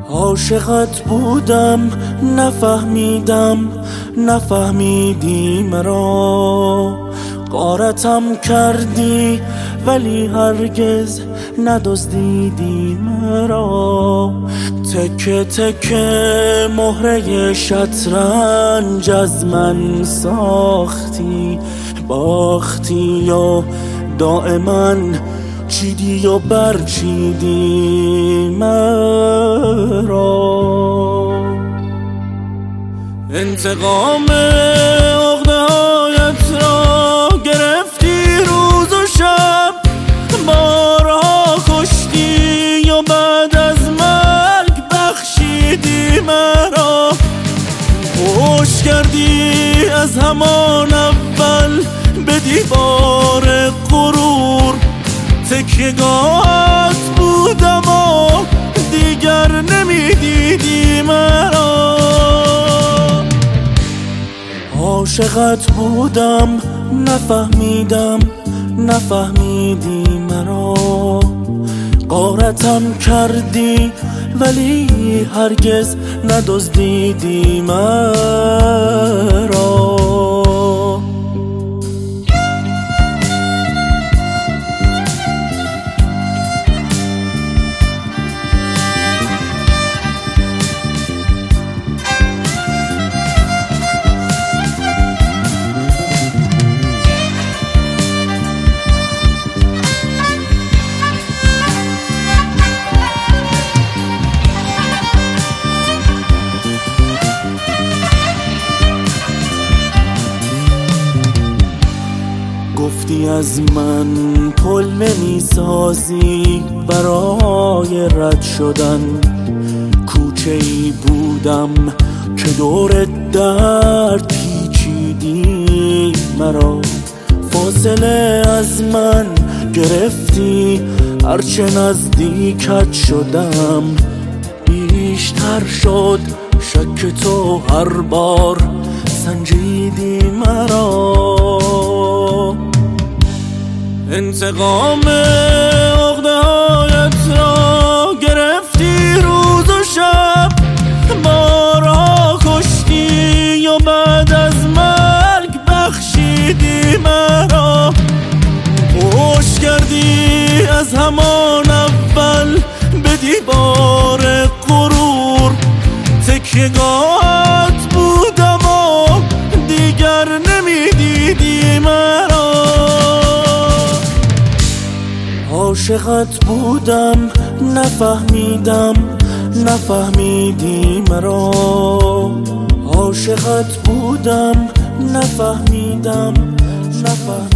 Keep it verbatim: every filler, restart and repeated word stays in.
عاشقت بودم نفهمیدم نفهمیدی مرا، غارتم کردی ولی هرگز ندزدیدی مرا. تکه تکه مهره شطرنج از من ساختی، باختی و دائما چیدی و برچیدی مرا. انتقام عقده‌هایت را گرفتی روز و شب، بارها کشتی و بعد از مرگ بخشیدی مرا. پشت کردی از همان اول به دیوار غرور، تکیه‌گاهت بودم و دیگر نمیدیدی مرا. عاشقت بودم نفهمیدم نفهمیدی مرا، غارتم کردی ولی هرگز ندزدیدی مرا. گفتی از من پل نمی سازی برای رد شدن، کوچه ای بودم که دور درد پیچیدی مرا. فاصله از من گرفتی هرچه نزدیکت شدم، بیشتر شد شک تو هر بار سنجیدی مرا. انتقام عقده‌هایت را گرفتی روز و شب، بارها کشتی و بعد از مرگ بخشیدی مرا. پشت کردی از همان اول به دیوار غرور، تکیه‌گاهت بودم و دیگر نمیدیدی مرا. عاشقت بودم نفهمیدم نفهمیدی مرا، عاشقت بودم نفهمیدم نفهمیدم